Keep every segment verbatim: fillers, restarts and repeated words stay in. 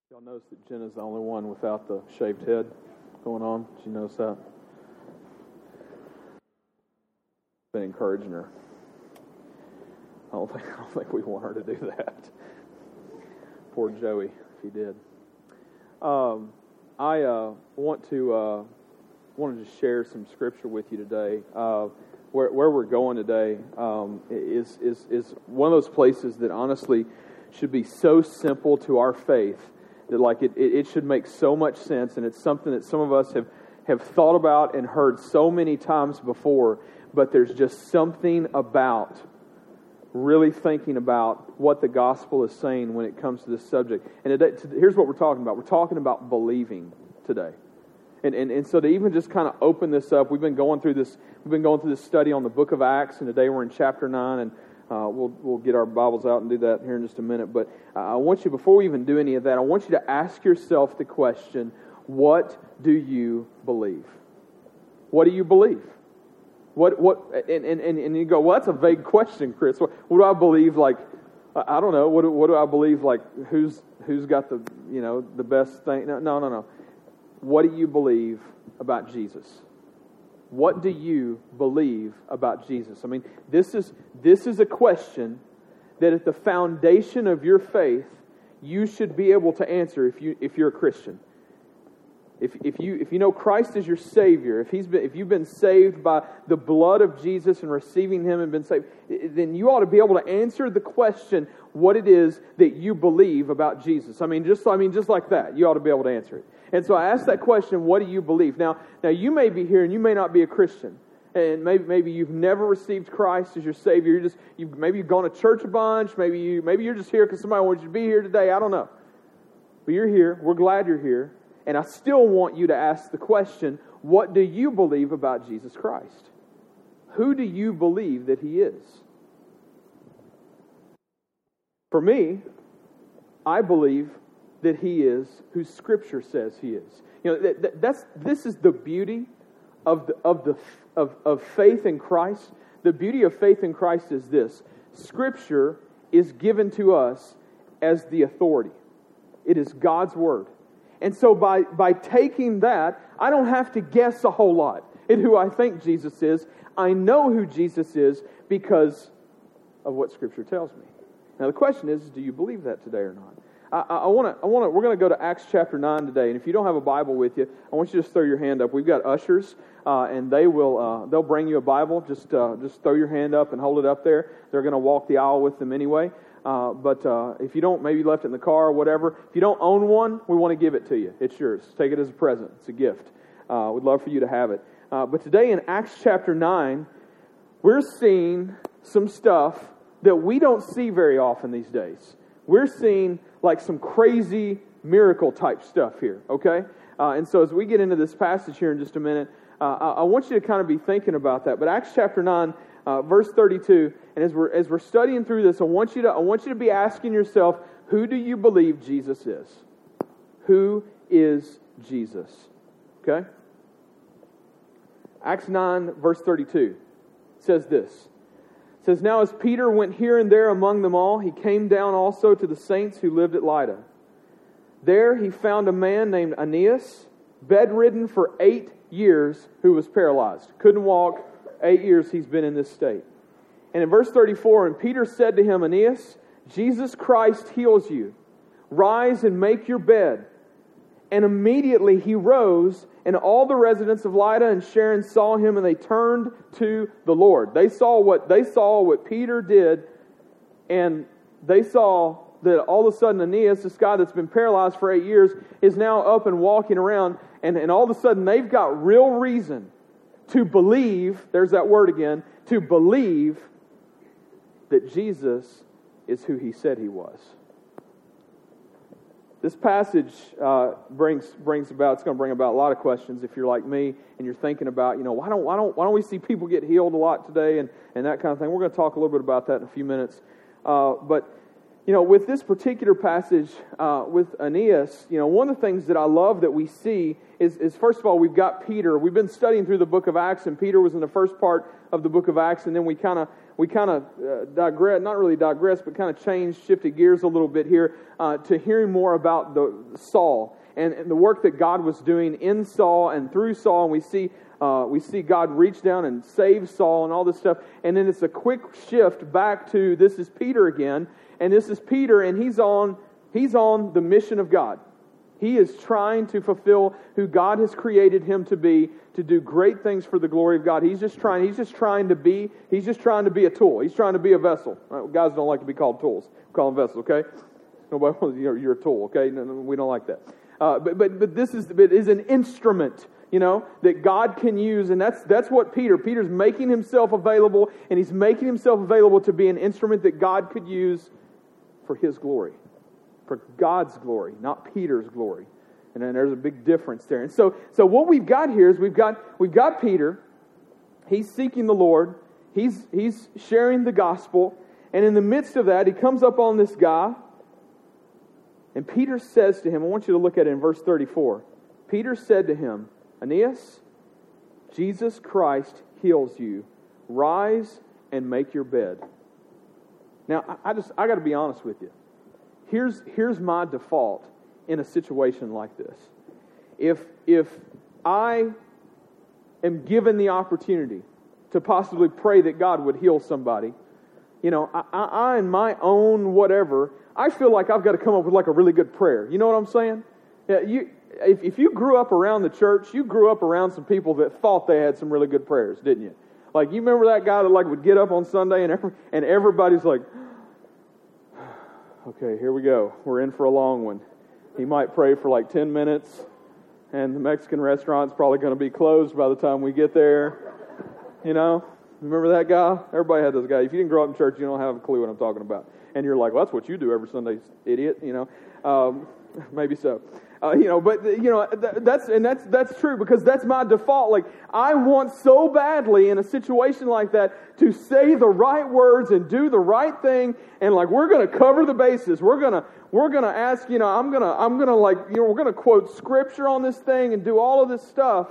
Y'all notice that Jenna's the only one without the shaved head going on? Did you notice that? Been encouraging her. I don't think I don't think we want her to do that. Poor Joey, if he did. Um, I uh, want to uh, want to just share some scripture with you today. Uh, where where we're going today um, is is is one of those places that honestly should be so simple to our faith that like it, it, it should make so much sense, and it's something that some of us have, have thought about and heard so many times before, but there's just something about really thinking about what the gospel is saying when it comes to this subject. And today, here's what we're talking about. We're talking about believing today. And, and and so to even just kind of open this up, we've been going through this we've been going through this study on the book of Acts, and today we're in chapter nine, and Uh, we'll we'll get our Bibles out and do that here in just a minute. But uh, I want you, before we even do any of that, I want you to ask yourself the question, what do you believe? What do you believe? What what and, and, and you go, well, that's a vague question, Chris. What, what do I believe? Like, I don't know. What do, what do I believe? Like, who's who's got the you know the best thing? No, no, no, no. What do you believe about Jesus? What do you believe about Jesus? I mean, this is this is a question that at the foundation of your faith, you should be able to answer if you if you're a Christian. If if you if you know Christ is your Savior, if he's been if you've been saved by the blood of Jesus and receiving Him and been saved, then you ought to be able to answer the question what it is that you believe about Jesus. I mean, just I mean just like that, you ought to be able to answer it. And so I asked that question, what do you believe? Now, now you may be here and you may not be a Christian. And maybe maybe you've never received Christ as your Savior. You're just you maybe you've gone to church a bunch. Maybe you maybe you're just here because somebody wants you to be here today. I don't know. But you're here. We're glad you're here. And I still want you to ask the question, what do you believe about Jesus Christ? Who do you believe that He is? For me, I believe that He is who Scripture says He is. You know, that, that, that's this is the beauty of the of the of, of faith in Christ. The beauty of faith in Christ is this: Scripture is given to us as the authority. It is God's Word. And so by, by taking that, I don't have to guess a whole lot at who I think Jesus is. I know who Jesus is because of what Scripture tells me. Now the question is, do you believe that today or not? I want to. I want to. We're going to go to Acts chapter nine today, and if you don't have a Bible with you, I want you to just throw your hand up. We've got ushers, uh, and they will. Uh, they'll bring you a Bible. Just, uh, just throw your hand up and hold it up there. They're going to walk the aisle with them anyway. Uh, but uh, if you don't, maybe you left it in the car or whatever. If you don't own one, we want to give it to you. It's yours. Take it as a present. It's a gift. Uh, we'd love for you to have it. Uh, but today in Acts chapter nine, we're seeing some stuff that we don't see very often these days. We're seeing like some crazy miracle type stuff here, okay? Uh, and so as we get into this passage here in just a minute, uh, I, I want you to kind of be thinking about that. But Acts chapter nine, uh, verse thirty-two, and as we're as we're studying through this, I want you to I want you to be asking yourself, who do you believe Jesus is? Who is Jesus? Okay? Acts nine, verse thirty-two says this. It says, now as Peter went here and there among them all, he came down also to the saints who lived at Lydda. There he found a man named Aeneas, bedridden for eight years, who was paralyzed. Couldn't walk. Eight years he's been in this state. And in verse thirty-four, and Peter said to him, Aeneas, Jesus Christ heals you. Rise and make your bed. And immediately he rose, and all the residents of Lydda and Sharon saw him, and they turned to the Lord. They saw what they saw what Peter did, and they saw that all of a sudden Aeneas, this guy that's been paralyzed for eight years, is now up and walking around, and, and all of a sudden they've got real reason to believe, there's that word again, to believe that Jesus is who He said He was. This passage uh, brings brings about. It's going to bring about a lot of questions if you're like me and you're thinking about, you know, why don't why don't why don't we see people get healed a lot today and, and that kind of thing. We're going to talk a little bit about that in a few minutes. Uh, but you know, with this particular passage uh, with Aeneas, you know, one of the things that I love that we see is, is first of all, we've got Peter. We've been studying through the book of Acts, and Peter was in the first part of the book of Acts, and then we kind of we kind of uh, digress, not really digress, but kind of changed, shifted gears a little bit here uh, to hearing more about the Saul and, and the work that God was doing in Saul and through Saul. And we see uh, we see God reach down and save Saul and all this stuff. And then it's a quick shift back to this is Peter again, and this is Peter, and he's on he's on the mission of God. He is trying to fulfill who God has created him to be, to do great things for the glory of God. He's just trying. He's just trying to be. He's just trying to be a tool. He's trying to be a vessel. Right? Guys don't like to be called tools. We call them vessels. Okay. Nobody wants you're, you're a tool. Okay. No, no, we don't like that. Uh, but but but this is it is an instrument, you know, that God can use, and that's that's what Peter. Peter's making himself available, and he's making himself available to be an instrument that God could use for His glory. For God's glory, not Peter's glory. And then there's a big difference there. And so so what we've got here is we've got we've got Peter. He's seeking the Lord. He's he's sharing the gospel. And in the midst of that, he comes up on this guy. And Peter says to him, I want you to look at it in verse thirty-four. Peter said to him, Aeneas, Jesus Christ heals you. Rise and make your bed. Now, I, I just I got to be honest with you. Here's here's my default in a situation like this. If if I am given the opportunity to possibly pray that God would heal somebody, you know, I, I, I in my own whatever, I feel like I've got to come up with like a really good prayer. You know what I'm saying? Yeah, you if if you grew up around the church, you grew up around some people that thought they had some really good prayers, didn't you? Like you remember that guy that like would get up on Sunday and every, and everybody's like, okay, here we go. We're in for a long one. He might pray for like ten minutes, and the Mexican restaurant's probably going to be closed by the time we get there. You know? Remember that guy? Everybody had those guys. If you didn't grow up in church, you don't have a clue what I'm talking about. And you're like, well, that's what you do every Sunday, idiot. You know? Um, maybe so. Uh, you know, but you know that's and that's that's true because that's my default. Like I want so badly in a situation like that to say the right words and do the right thing, and like we're going to cover the bases. We're gonna we're gonna ask. You know, I'm gonna I'm gonna like you know we're gonna quote scripture on this thing and do all of this stuff.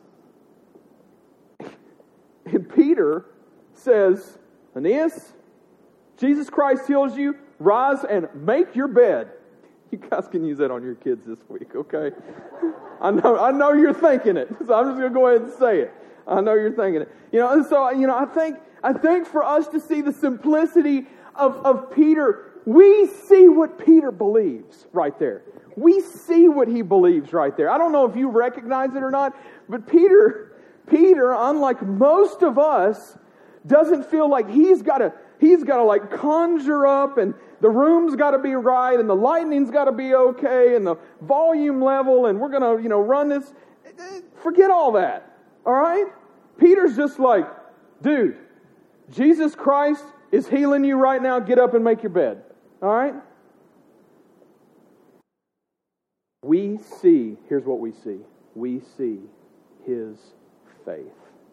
And Peter says, Aeneas, Jesus Christ heals you. Rise and make your bed. You guys can use that on your kids this week, okay? I know I know you're thinking it, so I'm just going to go ahead and say it. I know you're thinking it. You know, and so, you know, I think I think for us to see the simplicity of, of Peter, we see what Peter believes right there. We see what he believes right there. I don't know if you recognize it or not, but Peter, Peter, unlike most of us, doesn't feel like he's got to he's got to like conjure up and the room's got to be right, and the lighting's got to be okay, and the volume level, and we're going to, you know, run this. Forget all that, all right? Peter's just like, dude, Jesus Christ is healing you right now. Get up and make your bed, all right? We see, here's what we see. We see His faith.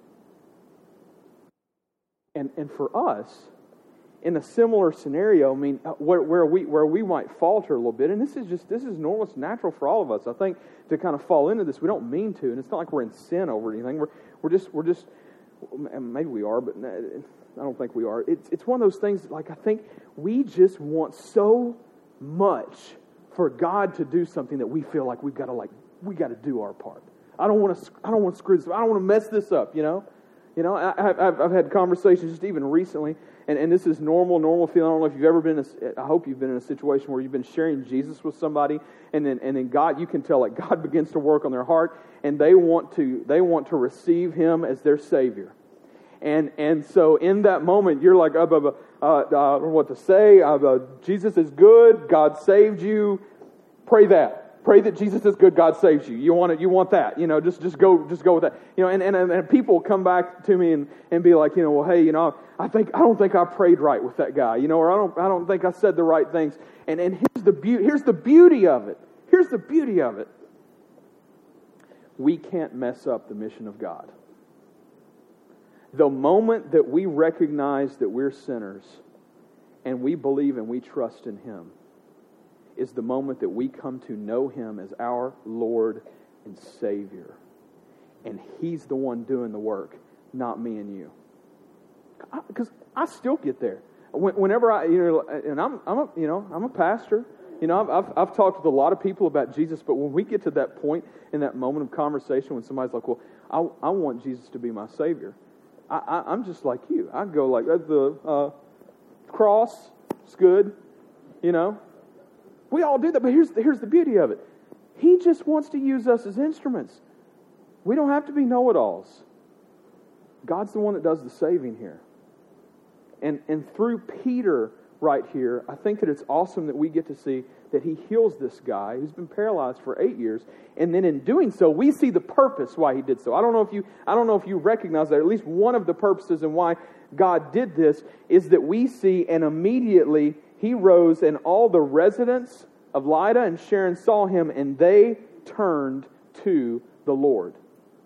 And, and for us, in a similar scenario, I mean, where, where we where we might falter a little bit, and this is just this is normal, it's natural for all of us. I think to kind of fall into this, we don't mean to, and it's not like we're in sin over anything. We're we're just we're just maybe we are, but I don't think we are. It's it's one of those things. Like I think we just want so much for God to do something that we feel like we've got to like we got to do our part. I don't want to I don't want to screw this up. I don't want to mess this up. You know, you know. I, I've I've had conversations just even recently. And, and this is normal, normal feeling. I don't know if you've ever been in a, I hope you've been in a situation where you've been sharing Jesus with somebody, and then and then God, you can tell like God begins to work on their heart, and they want to they want to receive Him as their Savior. And and so in that moment, you're like, uh, uh, uh, I don't know what to say. Uh, uh, Jesus is good. God saved you. Pray that. Pray that Jesus is good. God saves you. You want it. You want that. You know, just just go just go with that. You know, and and, and people come back to me and, and be like, you know, well, hey, you know, I think I don't think I prayed right with that guy. You know, or I don't I don't think I said the right things. And and here's the beauty. Here's the beauty of it. Here's the beauty of it. We can't mess up the mission of God. The moment that we recognize that we're sinners and we believe and we trust in Him is the moment that we come to know Him as our Lord and Savior. And He's the one doing the work, not me and you. Because I still get there. Whenever I, you know, and I'm, I'm a, you know, I'm a pastor. You know, I've, I've, I've talked with a lot of people about Jesus, but when we get to that point in that moment of conversation when somebody's like, well, I, I want Jesus to be my Savior, I, I, I'm just like you. I go like, the uh, cross, it's good, you know. We all do that, but here's, here's the beauty of it. He just wants to use us as instruments. We don't have to be know-it-alls. God's the one that does the saving here. And and through Peter right here, I think that it's awesome that we get to see that he heals this guy who's been paralyzed for eight years. And then in doing so, we see the purpose why he did so. I don't know if you I don't know if you recognize that. At least one of the purposes and why God did this is that we see, and immediately he rose, and all the residents of Lydda and Sharon saw him, and they turned to the Lord.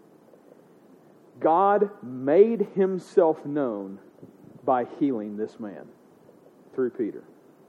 God made himself known by healing this man through Peter.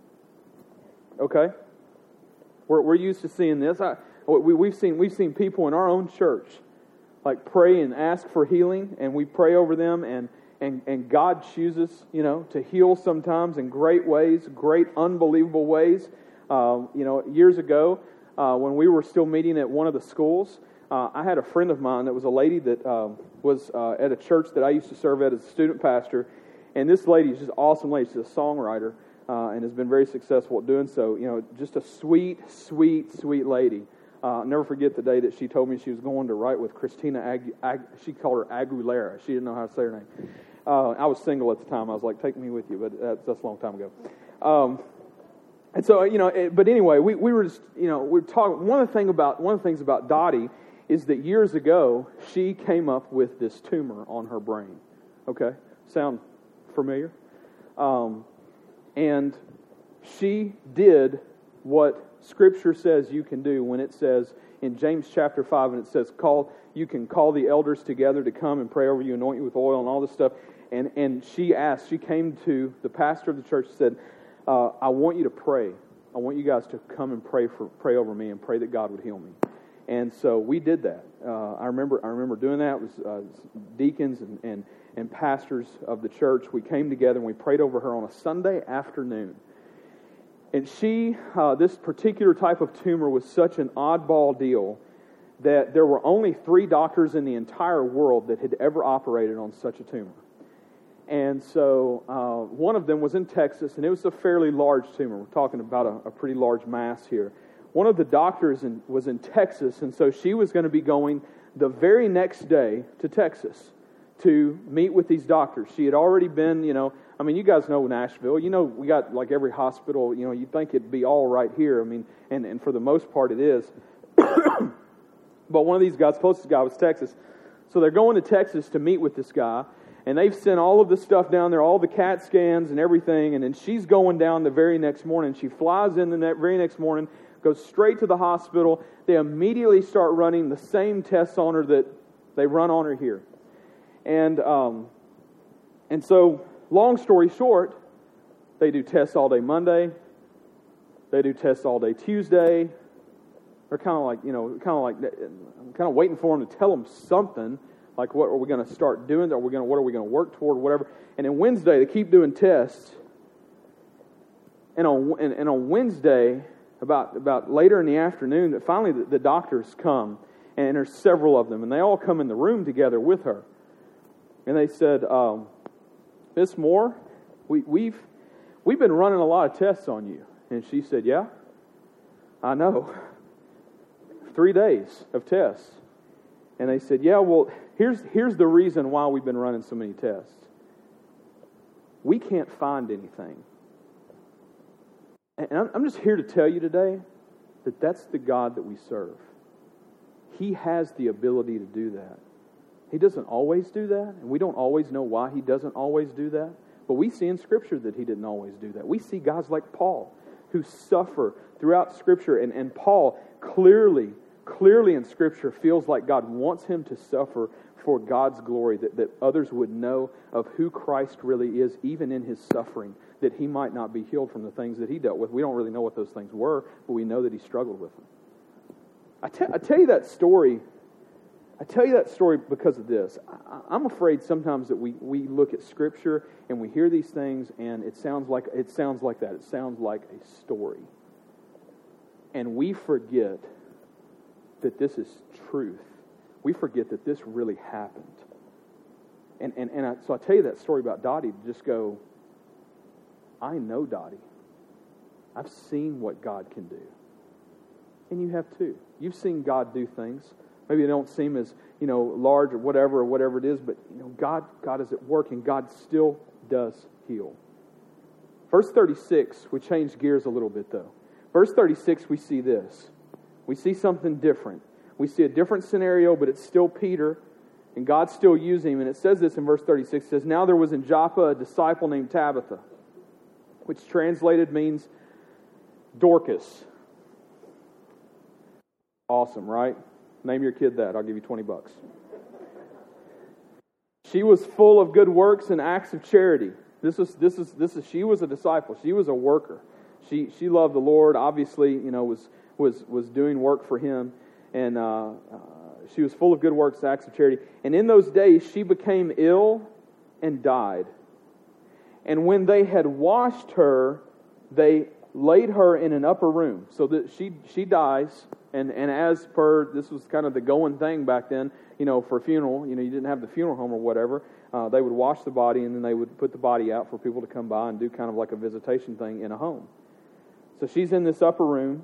Okay? We're, we're used to seeing this. I, we, we've seen we've seen people in our own church like pray and ask for healing, and we pray over them, and and and God chooses, you know, to heal sometimes in great ways, great unbelievable ways. Uh, you know, years ago, uh, when we were still meeting at one of the schools, uh, I had a friend of mine that was a lady that uh, was uh, at a church that I used to serve at as a student pastor. And this lady is just an awesome lady. She's a songwriter uh, and has been very successful at doing so. You know, just a sweet, sweet, sweet lady. Uh, I'll never forget the day that she told me she was going to write with Christina Agu- Ag- she called her Aguilera. She didn't know how to say her name. Uh, I was single at the time. I was like, take me with you, but that's, that's a long time ago. Um, and so, you know, it, but anyway, we, we were just, you know, we we're talking. One of the thing about one of the things about Dottie is that years ago she came up with this tumor on her brain. Okay, sound familiar? Um, and she did what Scripture says you can do when it says in James chapter five, and it says, "Call you can call the elders together to come and pray over you, anoint you with oil," and all this stuff. And and she asked, she came to the pastor of the church and said, uh, "I want you to pray. I want you guys to come and pray for pray over me and pray that God would heal me." And so we did that. Uh, I remember I remember doing that. It was uh, deacons and, and and pastors of the church. We came together and we prayed over her on a Sunday afternoon. And she, uh, this particular type of tumor was such an oddball deal that there were only three doctors in the entire world that had ever operated on such a tumor. And so uh, one of them was in Texas, and it was a fairly large tumor. We're talking about a, a pretty large mass here. One of the doctors in, was in Texas, and so she was going to be going the very next day to Texas to meet with these doctors. She had already been, you know, I mean, you guys know Nashville. You know, we got like every hospital, you know, you'd think it'd be all right here. I mean, and, and for the most part it is. But one of these guys, closest guy was Texas. So they're going to Texas to meet with this guy, and they've sent all of the stuff down there, all the CAT scans and everything, and then she's going down the very next morning. She flies in the ne- very next morning, goes straight to the hospital. They immediately start running the same tests on her that they run on her here. And um, and so, long story short, they do tests all day Monday. They do tests all day Tuesday. They're kind of like, you know, kind of like, I'm kind of waiting for them to tell them something, like what are we going to start doing? Are we going to, what are we going to work toward? Whatever. And then Wednesday, they keep doing tests. And on and, and on Wednesday, about about later in the afternoon, that finally the, the doctors come, and there's several of them, and they all come in the room together with her. And they said, um, "Miss Moore, we, we've we've been running a lot of tests on you." And she said, "Yeah, I know. Three days of tests." And they said, "Yeah, well, here's here's the reason why we've been running so many tests. We can't find anything." And I'm, I'm just here to tell you today that that's the God that we serve. He has the ability to do that. He doesn't always do that, and we don't always know why He doesn't always do that. But we see in Scripture that He didn't always do that. We see guys like Paul who suffer throughout Scripture, and, and Paul clearly, clearly in Scripture feels like God wants him to suffer for God's glory, that, that others would know of who Christ really is, even in His suffering, that he might not be healed from the things that he dealt with. We don't really know what those things were, but we know that he struggled with them. I, te- I tell you that story I tell you that story because of this. I, I'm afraid sometimes that we, we look at Scripture and we hear these things and it sounds like it sounds like that. It sounds like a story. And we forget that this is truth. We forget that this really happened. And and, and I, so I tell you that story about Dottie to just go, I know Dottie. I've seen what God can do. And you have too. You've seen God do things. Maybe they don't seem as, you know, large or whatever or whatever it is, but you know, God, God is at work and God still does heal. Verse thirty-six, we change gears a little bit though. Verse thirty-six, we see this. We see something different. We see a different scenario, but it's still Peter, and God's still using him. And it says this in verse thirty-six. It says, now there was in Joppa a disciple named Tabitha, which translated means Dorcas. Awesome, right? Name your kid that. I'll give you twenty bucks. She was full of good works and acts of charity. This is this is this is she was a disciple. She was a worker. She she loved the Lord. Obviously, you know, was was was doing work for Him, and uh, uh, she was full of good works, acts of charity. And in those days, she became ill and died. And when they had washed her, they laid her in an upper room. So that she she dies. And and as per, this was kind of the going thing back then, you know, for a funeral, you know, you didn't have the funeral home or whatever. Uh, they would wash the body and then they would put the body out for people to come by and do kind of like a visitation thing in a home. So she's in this upper room.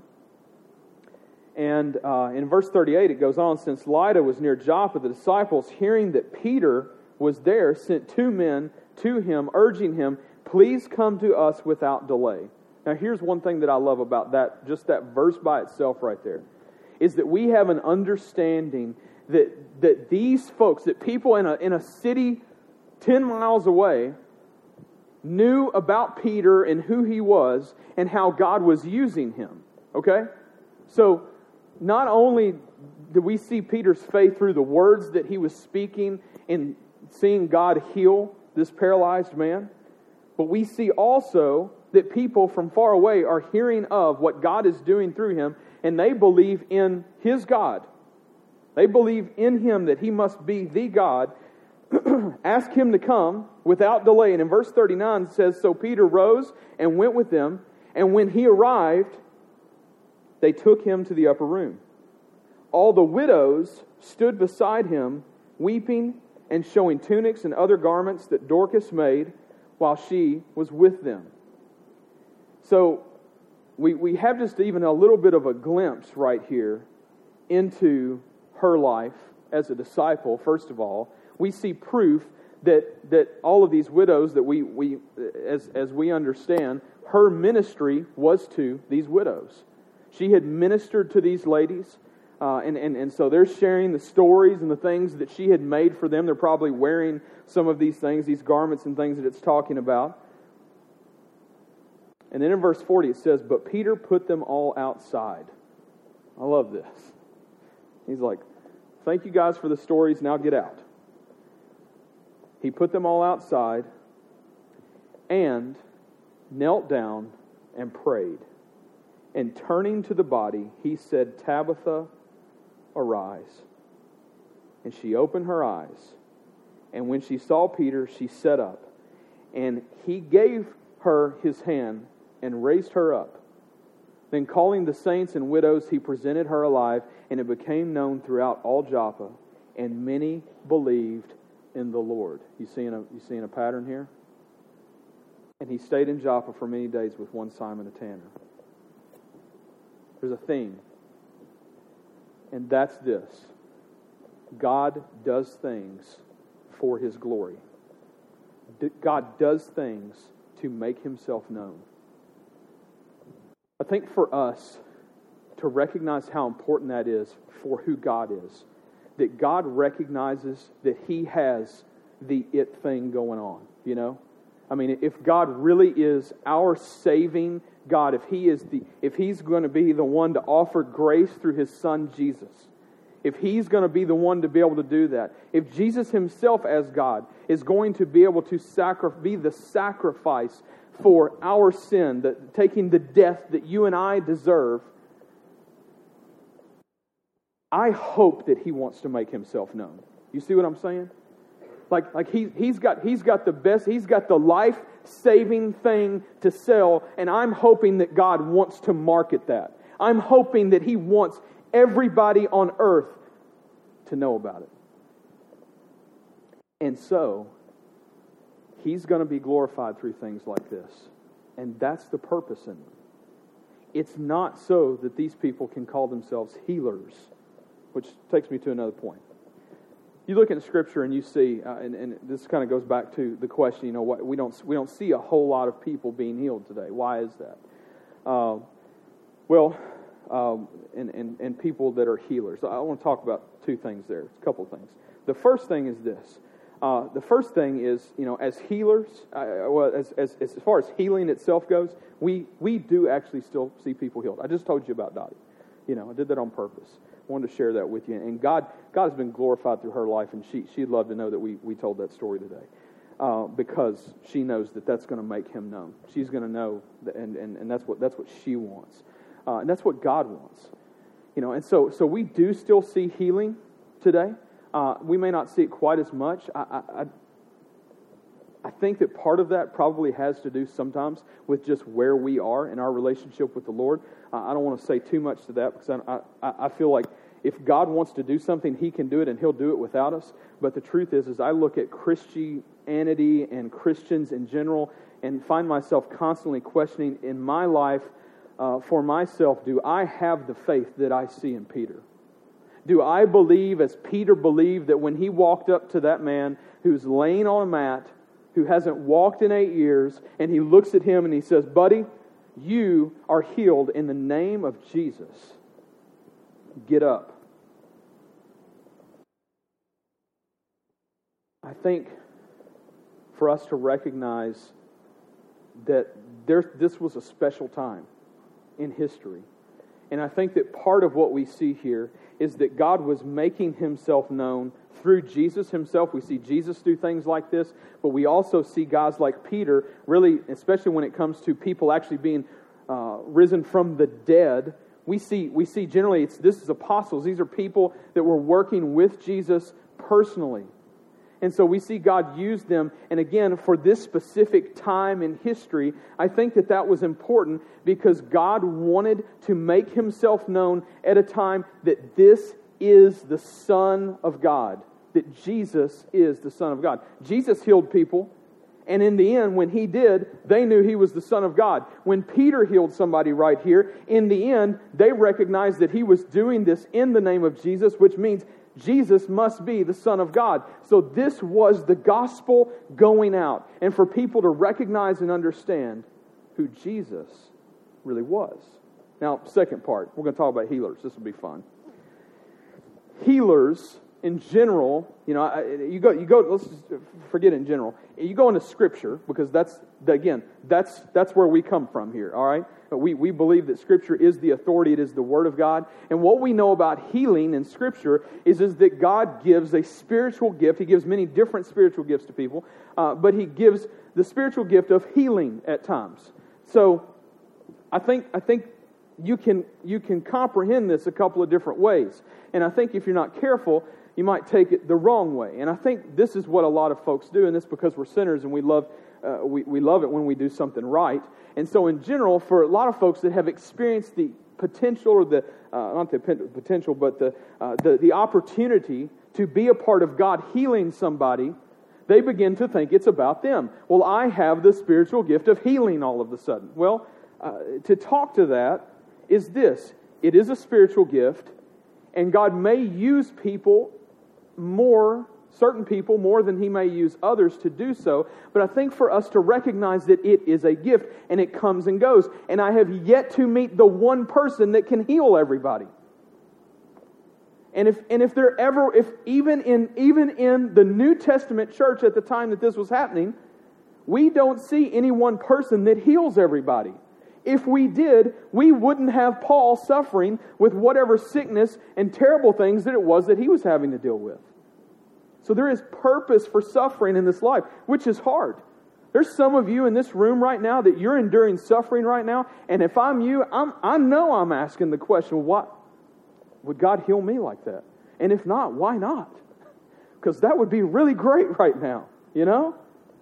And uh, in verse thirty-eight, it goes on, since Lydda was near Joppa, the disciples, hearing that Peter was there, sent two men to him, urging him, please come to us without delay. Now here's one thing that I love about that, just that verse by itself right there, is that we have an understanding that that these folks, that people in a in a city ten miles away knew about Peter and who he was and how God was using him. Okay? So not only do we see Peter's faith through the words that he was speaking and seeing God heal this paralyzed man, but we see also that people from far away are hearing of what God is doing through him, and they believe in his God. They believe in him that he must be the God. Ask him to come without delay. And in verse thirty-nine it says, so Peter rose and went with them, and when he arrived, they took him to the upper room. All the widows stood beside him, weeping and showing tunics and other garments that Dorcas made while she was with them. So we we have just even a little bit of a glimpse right here into her life as a disciple. First of all, we see proof that that all of these widows that we we as as we understand, her ministry was to these widows. She had ministered to these ladies, uh, and and and so they're sharing the stories and the things that she had made for them. They're probably wearing some of these things, these garments and things that it's talking about. And then in verse forty it says, but Peter put them all outside. I love this. He's like, thank you guys for the stories, now get out. He put them all outside and knelt down and prayed. And turning to the body, he said, Tabitha, arise. And she opened her eyes. And when she saw Peter, she sat up. And he gave her his hand and raised her up. Then calling the saints and widows, he presented her alive, and it became known throughout all Joppa, and many believed in the Lord. You seeing a you seeing a pattern here? And he stayed in Joppa for many days with one Simon a tanner. There's a theme, and that's this: God does things for his glory. God does things to make himself known. I think for us to recognize how important that is for who God is, that God recognizes that he has the it thing going on, you know? I mean, if God really is our saving God, if he is the if he's going to be the one to offer grace through his son Jesus, if he's going to be the one to be able to do that, if Jesus himself as God is going to be able to sacri- be the sacrifice for our sin, that taking the death that you and I deserve, I hope that He wants to make Himself known. You see what I'm saying? Like, like he, he's got he's got the best, he's got the life-saving thing to sell, and I'm hoping that God wants to market that. I'm hoping that He wants everybody on earth to know about it. And so, He's going to be glorified through things like this. And that's the purpose in it. It's not so that these people can call themselves healers, which takes me to another point. You look in Scripture and you see, uh, and, and this kind of goes back to the question, you know, what we don't we don't see a whole lot of people being healed today. Why is that? Uh, well, um, and, and, and people that are healers. I want to talk about two things there, a couple of things. The first thing is this. Uh, the first thing is, you know, as healers, uh, well, as, as as far as healing itself goes, we we do actually still see people healed. I just told you about Dottie. You know, I did that on purpose. I wanted to share that with you. And God God has been glorified through her life, and she, she'd love to know that we, we told that story today. Uh, because she knows that that's going to make Him known. She's going to know, that, and, and, and that's what that's what she wants. Uh, and that's what God wants. You know, and so so we do still see healing today. Uh, we may not see it quite as much. I, I, I I think that part of that probably has to do sometimes with just where we are in our relationship with the Lord. Uh, I don't want to say too much to that because I, I, I feel like if God wants to do something, He can do it and He'll do it without us. But the truth is, is I look at Christianity and Christians in general and find myself constantly questioning in my life uh, for myself, do I have the faith that I see in Peter? Do I believe as Peter believed that when he walked up to that man who's laying on a mat, who hasn't walked in eight years, and he looks at him and he says, buddy, you are healed in the name of Jesus. Get up. I think for us to recognize that there, this was a special time in history. And I think that part of what we see here is that God was making Himself known through Jesus Himself. We see Jesus do things like this, but we also see guys like Peter, really, especially when it comes to people actually being uh, risen from the dead. We see, we see generally, it's this is apostles. These are people that were working with Jesus personally. And so we see God use them, and again, for this specific time in history, I think that that was important because God wanted to make Himself known at a time that this is the Son of God, that Jesus is the Son of God. Jesus healed people, and in the end, when He did, they knew He was the Son of God. When Peter healed somebody right here, in the end, they recognized that he was doing this in the name of Jesus, which means Jesus must be the Son of God. So this was the gospel going out. And for people to recognize and understand who Jesus really was. Now, second part, we're going to talk about healers. This will be fun. Healers, in general, you know, you go, you go. Let's just forget in general. You go into Scripture, because that's, again, that's that's where we come from here, all right? We, we believe that Scripture is the authority, it is the Word of God. And what we know about healing in Scripture is, is that God gives a spiritual gift. He gives many different spiritual gifts to people, uh, but He gives the spiritual gift of healing at times. So, I think I think you can you can comprehend this a couple of different ways. And I think if you're not careful, you might take it the wrong way. And I think this is what a lot of folks do, and this because we're sinners and we love uh, we, we love it when we do something right. And so in general, for a lot of folks that have experienced the potential, or the, uh, not the potential, but the, uh, the, the opportunity to be a part of God healing somebody, they begin to think it's about them. Well, I have the spiritual gift of healing all of a sudden. Well, uh, to talk to that is this. It is a spiritual gift, and God may use people more, certain people more than He may use others to do so, but I think for us to recognize that it is a gift, and it comes and goes, and I have yet to meet the one person that can heal everybody. And if and if there ever, if even in even in the New Testament church at the time that this was happening, we don't see any one person that heals everybody. If we did, we wouldn't have Paul suffering with whatever sickness and terrible things that it was that he was having to deal with. So there is purpose for suffering in this life, which is hard. There's some of you in this room right now that you're enduring suffering right now, and if I'm you, I'm, I know I'm asking the question, why, would God heal me like that? And if not, why not? Because that would be really great right now, you know?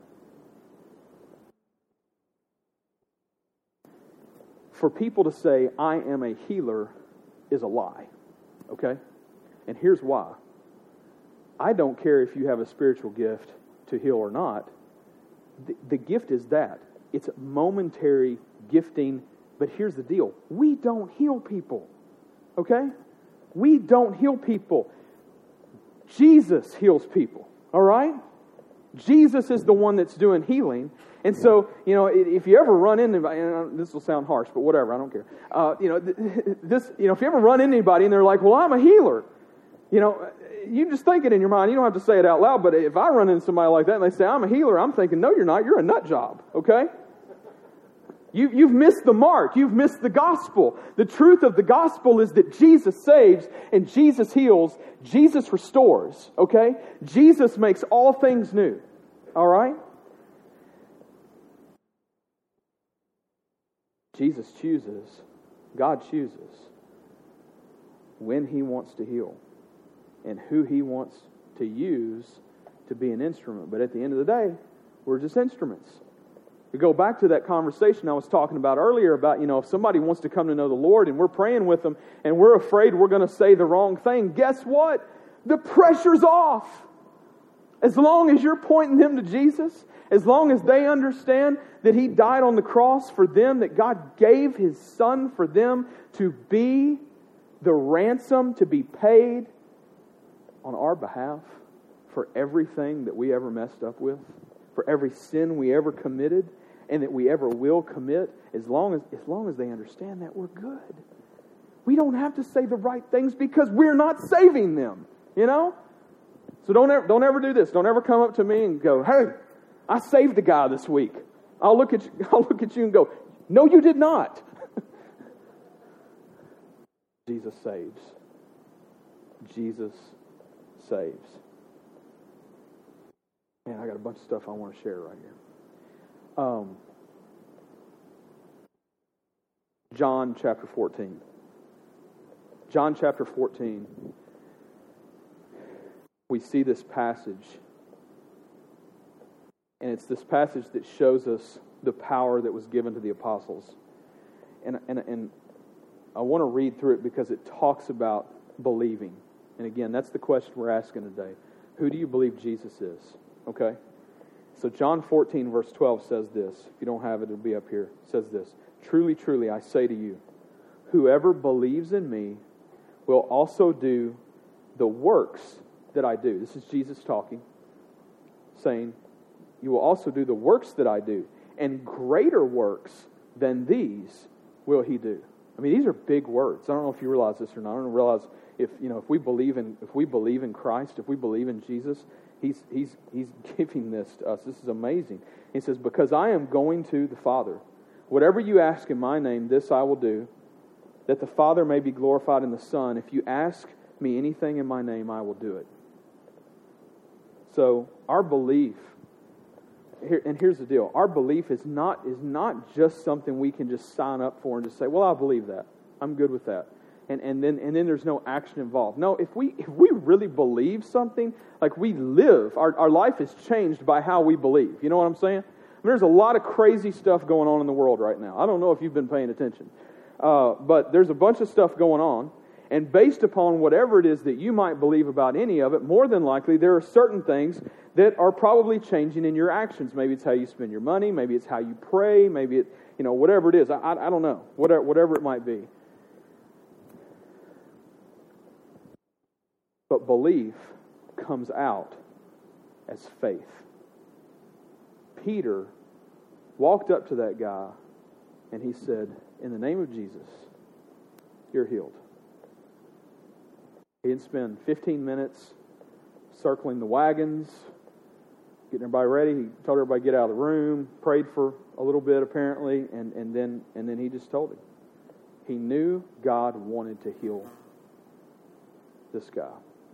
For people to say, I am a healer, is a lie, okay? And here's why. I don't care if you have a spiritual gift to heal or not. The, the gift is that. It's a momentary gifting, but here's the deal. We don't heal people, okay? We don't heal people. Jesus heals people, all right? Jesus is the one that's doing healing. And so, you know, if you ever run into anybody, and this will sound harsh, but whatever, I don't care. Uh, you know, this, you know, if you ever run into anybody and they're like, well, I'm a healer, you know, you just think it in your mind. You don't have to say it out loud, but if I run into somebody like that and they say, I'm a healer, I'm thinking, no, you're not. You're a nut job, okay? You, you've missed the mark. You've missed the gospel. The truth of the gospel is that Jesus saves and Jesus heals. Jesus restores, okay? Jesus makes all things new, all right? Jesus chooses, God chooses when He wants to heal and who He wants to use to be an instrument. But at the end of the day, we're just instruments. We go back to that conversation I was talking about earlier about, you know, if somebody wants to come to know the Lord and we're praying with them and we're afraid we're going to say the wrong thing, guess what? The pressure's off. As long as you're pointing them to Jesus, as long as they understand that He died on the cross for them, that God gave His Son for them to be the ransom to be paid on our behalf for everything that we ever messed up with, for every sin we ever committed, and that we ever will commit, as long as, as long as they understand that, we're good. We don't have to say the right things because we're not saving them, you know? So don't ever, don't ever do this. Don't ever come up to me and go, hey, I saved the guy this week. I'll look at you, I'll look at you and go, no, you did not. Jesus saves. Jesus saves. Man, I got a bunch of stuff I want to share right here. Um, John chapter fourteen. John chapter fourteen. We see this passage. And it's this passage that shows us the power that was given to the apostles. And, and, and I want to read through it because it talks about believing. And again, that's the question we're asking today. Who do you believe Jesus is? Okay? So John fourteen verse twelve says this. If you don't have it, it'll be up here. It says this. Truly, truly, I say to you, whoever believes in me will also do the works that I do. This is Jesus talking, saying, you will also do the works that I do, and greater works than these will he do. I mean, these are big words. I don't know if you realize this or not. I don't realize if you know if we believe in if we believe in Christ, if we believe in Jesus, He's He's He's giving this to us. This is amazing. He says, because I am going to the Father. Whatever you ask in my name, this I will do, that the Father may be glorified in the Son. If you ask me anything in my name, I will do it. So our belief, here, and here's the deal, our belief is not is not just something we can just sign up for and just say, well, I believe that. I'm good with that. And and then and then there's no action involved. No, if we if we really believe something, like we live, our, our life is changed by how we believe. You know what I'm saying? I mean, there's a lot of crazy stuff going on in the world right now. I don't know if you've been paying attention. Uh, but there's a bunch of stuff going on. And based upon whatever it is that you might believe about any of it, more than likely there are certain things that are probably changing in your actions. Maybe it's how you spend your money. Maybe it's how you pray. Maybe it, you know, whatever it is. I, I, I don't know. Whatever, whatever it might be. But belief comes out as faith. Peter walked up to that guy and he said, in the name of Jesus, you're healed. He didn't spend fifteen minutes circling the wagons, getting everybody ready. He told everybody to get out of the room, prayed for a little bit apparently, and, and then and then he just told him. He knew God wanted to heal this guy.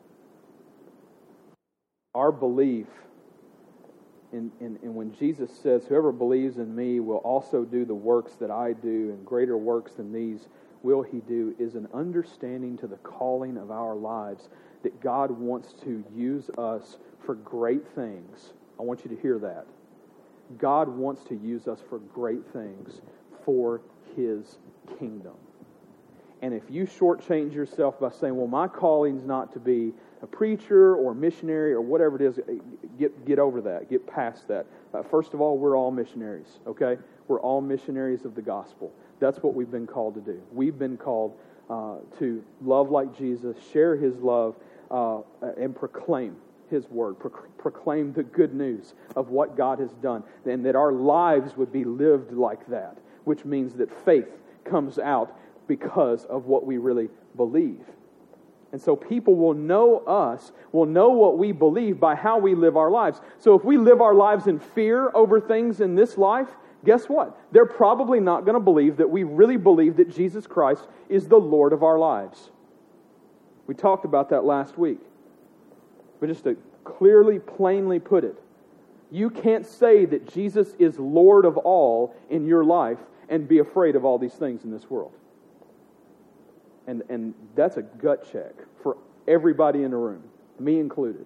Our belief, in, in, in when Jesus says, whoever believes in me will also do the works that I do, and greater works than these will He do is an understanding to the calling of our lives that God wants to use us for great things. I want you to hear that. God wants to use us for great things for His kingdom. And if you shortchange yourself by saying, well, my calling's not to be a preacher or a missionary or whatever it is, get get over that. Get past that. Uh, first of all, we're all missionaries, okay? We're all missionaries of the gospel. That's what we've been called to do. We've been called uh, to love like Jesus, share His love, uh, and proclaim His word, Pro- proclaim the good news of what God has done, and that our lives would be lived like that, which means that faith comes out because of what we really believe. And so people will know us, will know what we believe by how we live our lives. So if we live our lives in fear over things in this life, guess what? They're probably not going to believe that we really believe that Jesus Christ is the Lord of our lives. We talked about that last week. But just to clearly, plainly put it, you can't say that Jesus is Lord of all in your life and be afraid of all these things in this world. And and that's a gut check for everybody in the room, me included.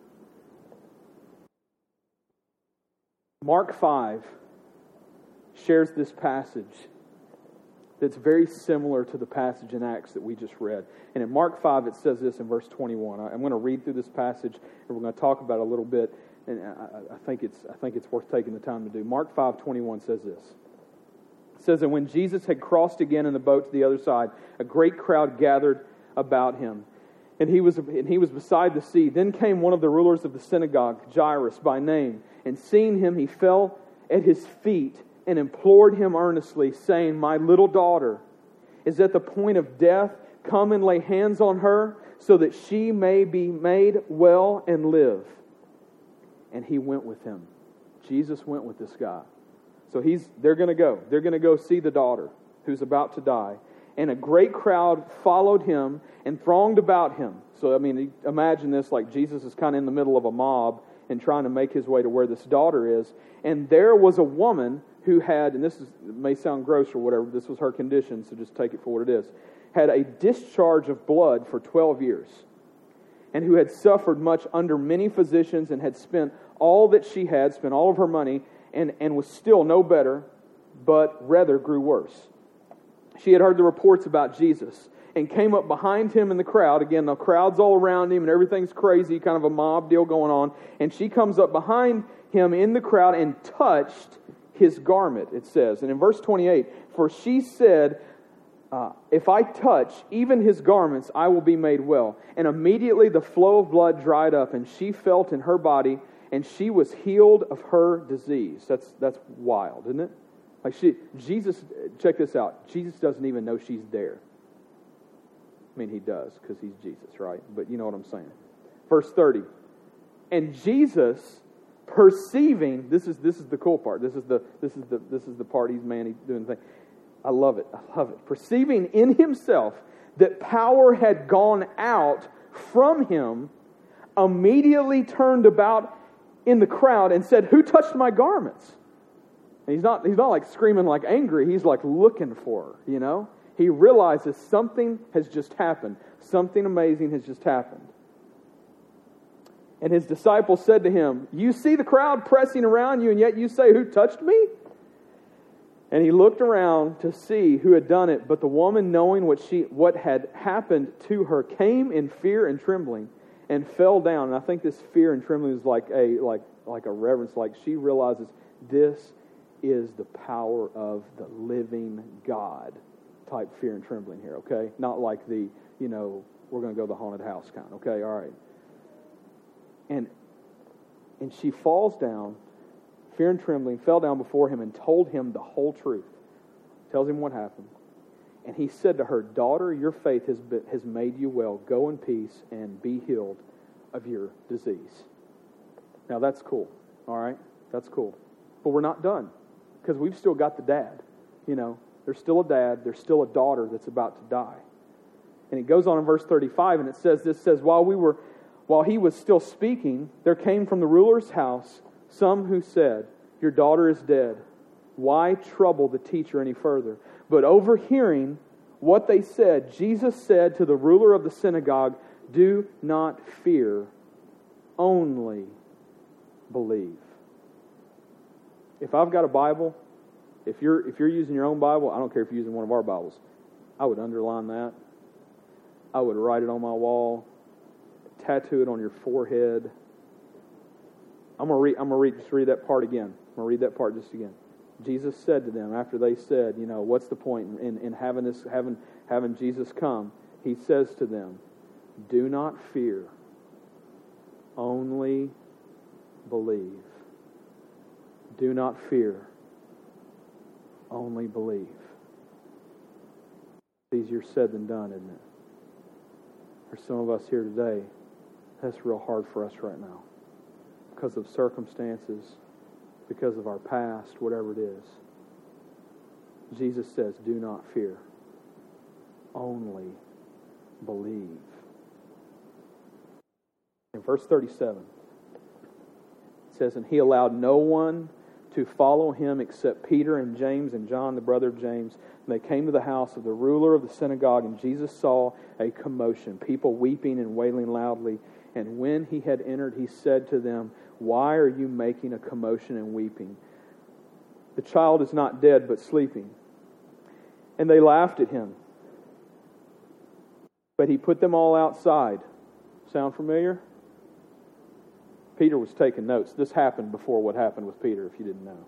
Mark five shares this passage that's very similar to the passage in Acts that we just read. And in Mark five, it says this in verse twenty-one. I'm going to read through this passage, and we're going to talk about it a little bit. And I, I think it's I think it's worth taking the time to do. Mark five twenty-one says this. It says, and when Jesus had crossed again in the boat to the other side, a great crowd gathered about him, and he was and he was beside the sea. Then came one of the rulers of the synagogue, Jairus by name, and seeing him, he fell at his feet and implored him earnestly, saying, my little daughter is at the point of death. Come and lay hands on her, so that she may be made well and live. And he went with him. Jesus went with this guy. So he's they're going to go. They're going to go see the daughter who's about to die. And a great crowd followed him and thronged about him. So, I mean, imagine this, like Jesus is kind of in the middle of a mob and trying to make his way to where this daughter is. And there was a woman who had, and this is, it may sound gross or whatever, this was her condition, so just take it for what it is, had a discharge of blood for twelve years, and who had suffered much under many physicians and had spent all that she had, spent all of her money, and, and was still no better, but rather grew worse. She had heard the reports about Jesus and came up behind him in the crowd. Again, the crowd's all around him and everything's crazy, kind of a mob deal going on. And she comes up behind him in the crowd and touched his garment, it says. And in verse twenty-eight, for she said, uh, if I touch even his garments, I will be made well. And immediately the flow of blood dried up, and she felt in her body, and she was healed of her disease. That's that's wild, isn't it? Like she, Jesus, check this out. Jesus doesn't even know she's there. I mean, he does because he's Jesus, right? But you know what I'm saying. Verse thirty. And Jesus, perceiving, this is this is the cool part. This is the this is the this is the part he's man he's doing the thing. I love it. I love it. Perceiving in himself that power had gone out from him, immediately turned about in the crowd and said, who touched my garments? And he's not he's not like screaming like angry. He's like looking for her, you know? He realizes something has just happened. Something amazing has just happened. And his disciples said to him, you see the crowd pressing around you, and yet you say, who touched me? And he looked around to see who had done it. But the woman, knowing what she what had happened to her, came in fear and trembling and fell down. And I think this fear and trembling is like a like like a reverence. Like she realizes this is the power of the living God type fear and trembling here, okay? Not like the, you know, we're going to go to the haunted house kind, okay? All right. And and she falls down, fear and trembling, fell down before him and told him the whole truth. Tells him what happened. And he said to her, daughter, your faith has been, has made you well. Go in peace and be healed of your disease. Now that's cool, all right? That's cool. But we're not done, because we've still got the dad, you know. There's still a dad. There's still a daughter that's about to die. And it goes on in verse thirty-five, and it says, this says, while we were, while he was still speaking, there came from the ruler's house some who said, your daughter is dead. Why trouble the teacher any further? But overhearing what they said, Jesus said to the ruler of the synagogue, "Do not fear, only believe." If I've got a Bible, if you're if you're using your own Bible, I don't care if you're using one of our Bibles, I would underline that. I would write it on my wall, tattoo it on your forehead. I'm gonna read. I'm gonna read. Just read that part again. I'm gonna read that part just again. Jesus said to them after they said, "You know, what's the point in, in having this, having having Jesus come?" He says to them, "Do not fear, only believe." Do not fear, only believe. It's easier said than done, isn't it? For some of us here today, that's real hard for us right now. Because of circumstances, because of our past, whatever it is. Jesus says, do not fear. Only believe. In verse thirty-seven, it says, "And he allowed no one to follow him except Peter and James and John, the brother of James. And they came to the house of the ruler of the synagogue, and Jesus saw a commotion, people weeping and wailing loudly. And when he had entered, he said to them, 'Why are you making a commotion and weeping? The child is not dead, but sleeping.' And they laughed at him. But he put them all outside." Sound familiar? Peter was taking notes. This happened before what happened with Peter, if you didn't know.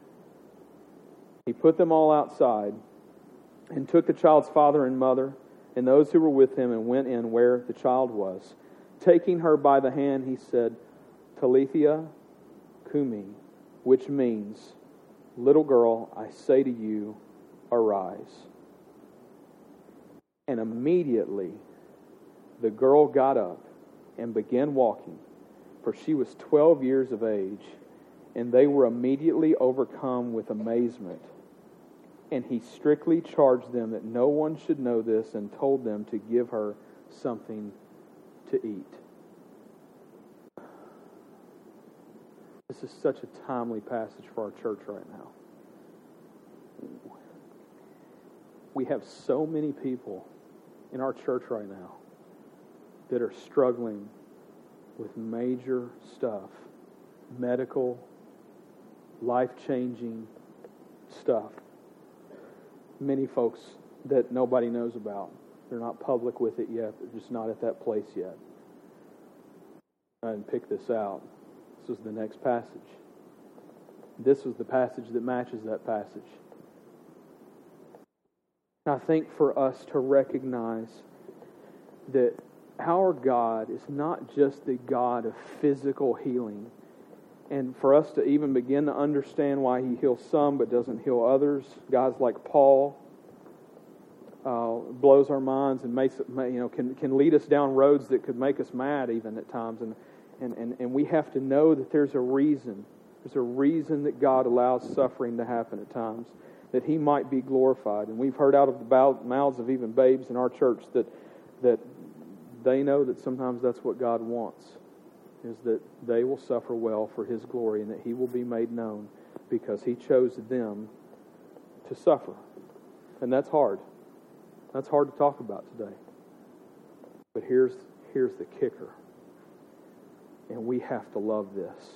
He put them all outside and took the child's father and mother and those who were with him and went in where the child was. Taking her by the hand, he said, "Talitha cumi," which means, "Little girl, I say to you, arise." And immediately the girl got up and began walking, for she was twelve years of age, and they were immediately overcome with amazement. And he strictly charged them that no one should know this, and told them to give her something to eat. This is such a timely passage for our church right now. We have so many people in our church right now that are struggling with major stuff, medical, life-changing stuff. Many folks that nobody knows about. They're not public with it yet. They're just not at that place yet. I didn't pick this out. This was the next passage. This was the passage that matches that passage. And I think for us to recognize that our God is not just the God of physical healing. And for us to even begin to understand why He heals some but doesn't heal others. Guys like Paul uh, blows our minds and makes you know can can lead us down roads that could make us mad even at times. And and and, and we have to know that there's a reason. There's a reason that God allows suffering to happen at times, that He might be glorified. And we've heard out of the mouths of even babes in our church that that they know that sometimes that's what God wants, is that they will suffer well for His glory and that He will be made known because He chose them to suffer. And that's hard. That's hard to talk about today. But here's here's the kicker. And we have to love this.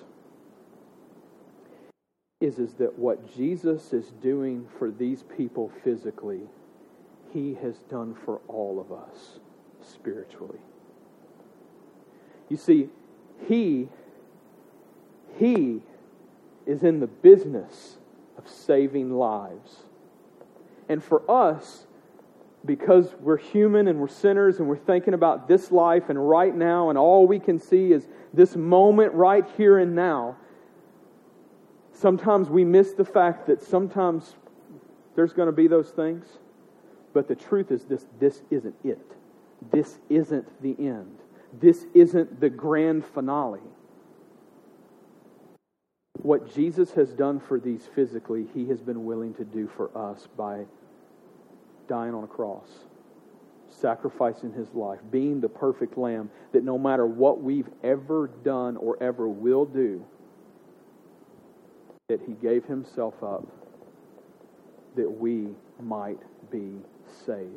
Is, is that what Jesus is doing for these people physically, He has done for all of us spiritually. You see, He, He is in the business of saving lives. And for us, because we're human and we're sinners and we're thinking about this life and right now, and all we can see is this moment right here and now, sometimes we miss the fact that sometimes there's going to be those things. But the truth is this, this isn't it. This isn't the end. This isn't the grand finale. What Jesus has done for these physically, He has been willing to do for us by dying on a cross, sacrificing His life, being the perfect Lamb, that no matter what we've ever done or ever will do, that He gave Himself up that we might be saved.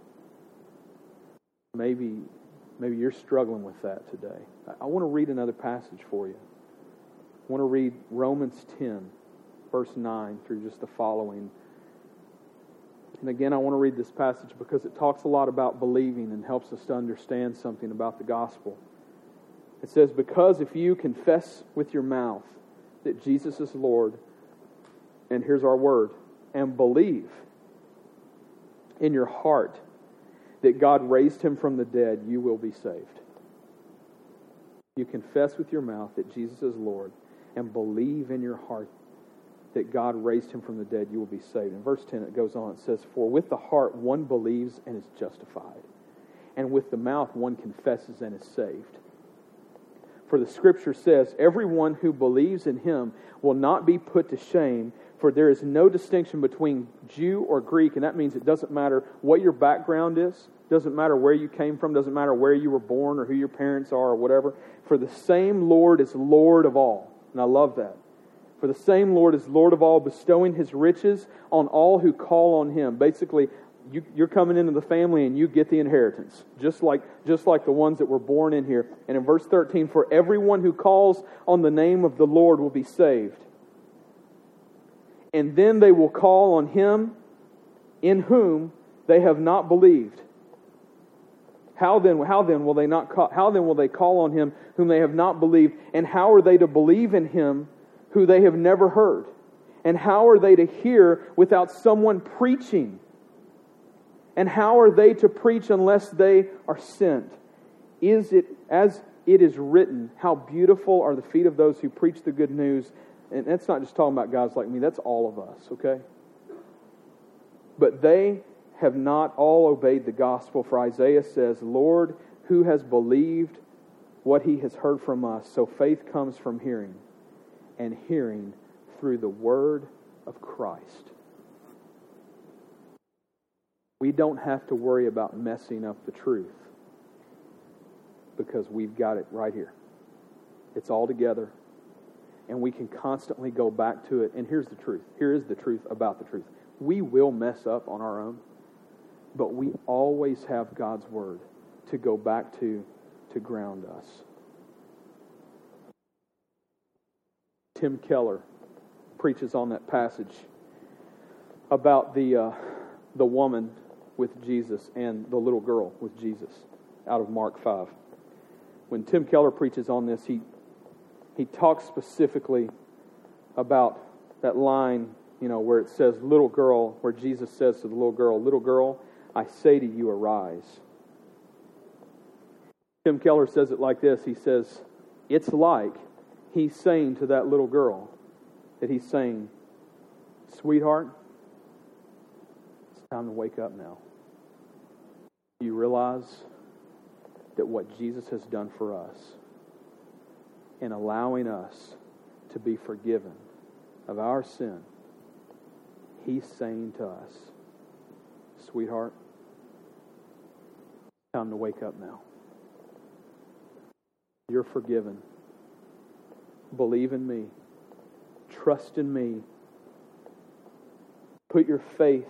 Maybe, maybe you're struggling with that today. I, I want to read another passage for you. I want to read Romans ten, verse nine through just the following. And again, I want to read this passage because it talks a lot about believing and helps us to understand something about the gospel. It says, because if you confess with your mouth that Jesus is Lord, and here's our word, and believe in your heart that God raised Him from the dead, you will be saved. You confess with your mouth that Jesus is Lord, and believe in your heart that God raised Him from the dead, you will be saved. In verse ten it goes on, it says, for with the heart one believes and is justified, and with the mouth one confesses and is saved. For the Scripture says, everyone who believes in Him will not be put to shame, for there is no distinction between Jew or Greek, and that means it doesn't matter what your background is, doesn't matter where you came from, doesn't matter where you were born or who your parents are or whatever. For the same Lord is Lord of all. And I love that. For the same Lord is Lord of all, bestowing His riches on all who call on Him. Basically, you, you're coming into the family and you get the inheritance, just like, just like the ones that were born in here. And in verse thirteen, for everyone who calls on the name of the Lord will be saved. And then they will call on Him in whom they have not believed. How then, how then will they not call, how then will they call on Him whom they have not believed? And how are they to believe in Him who they have never heard? And how are they to hear without someone preaching? And how are they to preach unless they are sent? Is it, as it is written, how beautiful are the feet of those who preach the good news? And that's not just talking about guys like me, that's all of us, okay? But they have not all obeyed the gospel, for Isaiah says, Lord, who has believed what he has heard from us? So faith comes from hearing, and hearing through the word of Christ. We don't have to worry about messing up the truth because we've got it right here. It's all together, and we can constantly go back to it. And here's the truth. Here is the truth about the truth. We will mess up on our own, but we always have God's word to go back to, to ground us. Tim Keller preaches on that passage about the uh, the woman with Jesus and the little girl with Jesus out of Mark five. When Tim Keller preaches on this, he he talks specifically about that line, you know, where it says little girl, where Jesus says to the little girl, little girl, I say to you, arise. Tim Keller says it like this. He says, it's like he's saying to that little girl that he's saying, sweetheart, it's time to wake up now. You realize that what Jesus has done for us in allowing us to be forgiven of our sin, He's saying to us, sweetheart, it's time to wake up now. You're forgiven. Believe in me. Trust in me. Put your faith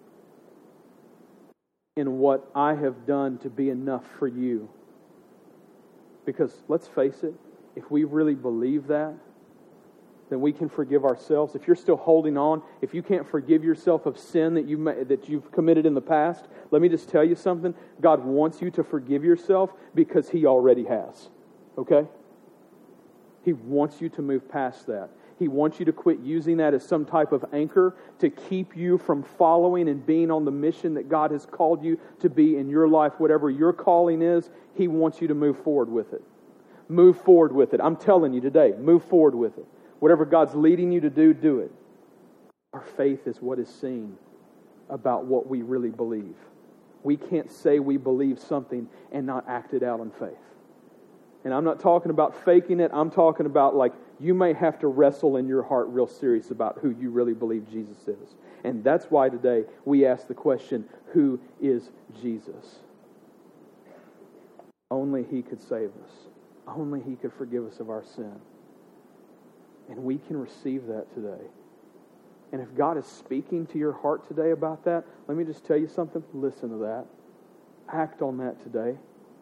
in what I have done to be enough for you. Because let's face it, if we really believe that, then we can forgive ourselves. If you're still holding on, if you can't forgive yourself of sin that you that you've committed in the past, let me just tell you something. God wants you to forgive yourself because He already has. Okay? He wants you to move past that. He wants you to quit using that as some type of anchor to keep you from following and being on the mission that God has called you to be in your life. Whatever your calling is, He wants you to move forward with it. Move forward with it. I'm telling you today, move forward with it. Whatever God's leading you to do, do it. Our faith is what is seen about what we really believe. We can't say we believe something and not act it out in faith. And I'm not talking about faking it. I'm talking about like you may have to wrestle in your heart real serious about who you really believe Jesus is. And that's why today we ask the question, who is Jesus? Only He could save us. Only He could forgive us of our sin. And we can receive that today. And if God is speaking to your heart today about that, let me just tell you something. Listen to that. Act on that today.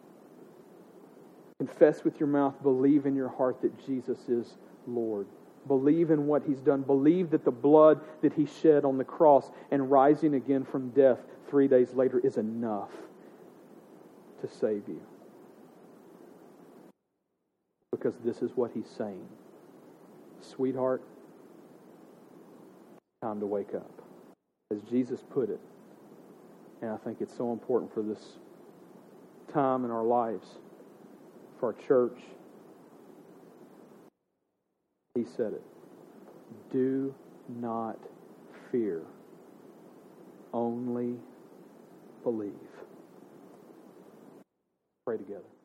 Confess with your mouth, believe in your heart that Jesus is Lord. Believe in what He's done. Believe that the blood that He shed on the cross and rising again from death three days later is enough to save you. Because this is what He's saying. Sweetheart, time to wake up. As Jesus put it, and I think it's so important for this time in our lives, for our church. He said it. Do not fear. Only believe. Pray together.